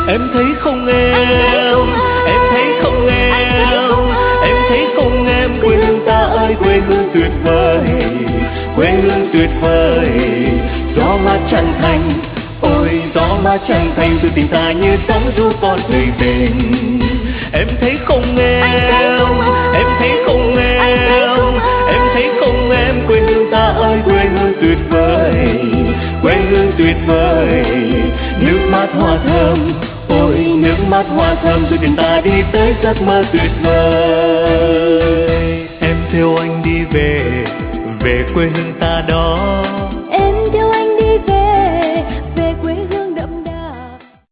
Em thấy không em, em thấy không em, em thấy không em, quê hương ta ơi quê hương tuyệt vời, quê hương tuyệt vời. Gió mát chân thành, ôi gió mát chân thành, từ tình ta như sóng du con thuyền tình. Em thấy không em, em thấy không em, em thấy không em, quê hương ta ơi quê hương tuyệt vời, quê hương tuyệt vời. Nước mắt hoa thơm, ôi nước mắt hoa thơm, từ tình ta đi tới giấc mơ tuyệt vời. Em theo anh đi về, về quê hương ta đó,